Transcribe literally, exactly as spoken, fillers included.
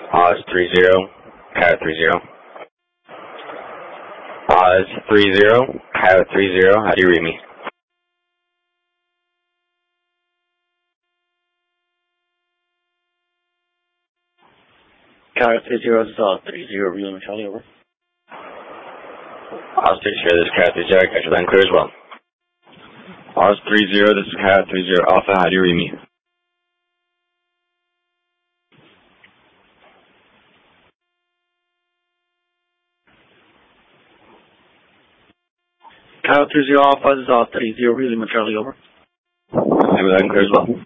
Oz three zero, Coyote three zero. Oz three zero, Coyote three zero, how do you read me? Coyote three zero, this is Oz three zero, reading Charlie, over. Oz three zero, this is Coyote three zero, I got your line clear as well. Oz three zero, this is Coyote three zero, Alpha, how do you read me? Coyote three zero, Alpha, this is Oz three zero, reading Charlie, over. I have your line clear as well.